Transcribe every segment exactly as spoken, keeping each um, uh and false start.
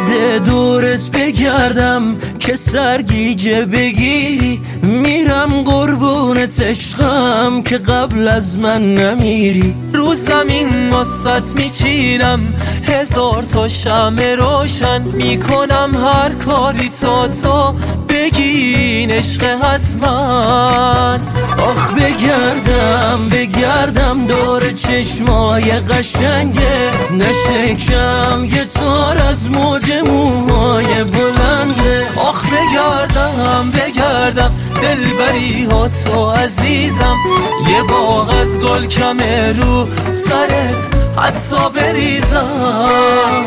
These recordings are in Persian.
بده دورت بگردم که سرگیجه بگیری، میرم قربونت عشقم که قبل از من نمیری. رو زمین واسط میچینم هزار تا شمع روشن، میکنم هر کاری تا تو بگین عشق حتما. آخ بگردم بگردم دور چشمای قشنگت، نشکم یه تار از موج موهای بلنده. آخ بگردم بگردم دلبری ها تو عزیزم، یه باغ از گل کمه رو سرت حتی بریزم.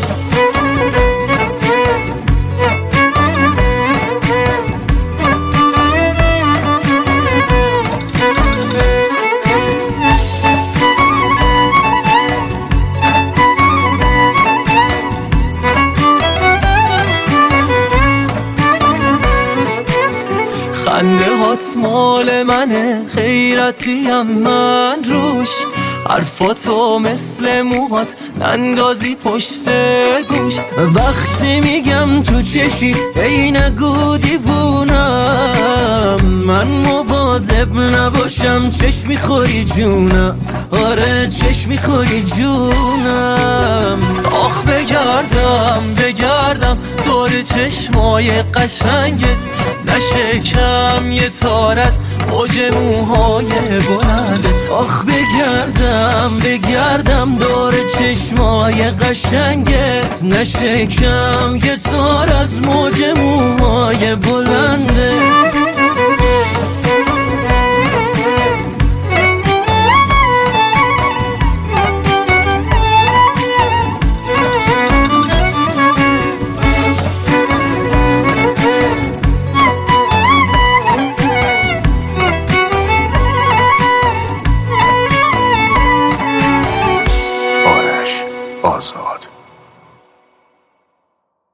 خنده هات مال منه، خیرتیم من روش، حرفاتو مثل موهات نندازی پشت گوش. وقتی میگم تو چشی ای نگو دیوونم، من مواظب نباشم چشم میخوری جونم، آره چشم میخوری جونم. آخ بگردم بگردم دور چشمای قشنگت، نشکم یه تار از موج موهای بلنده. آخ بگردم بگردم دور چشمای قشنگت، نشکم یه تار از موج موهای بلنده.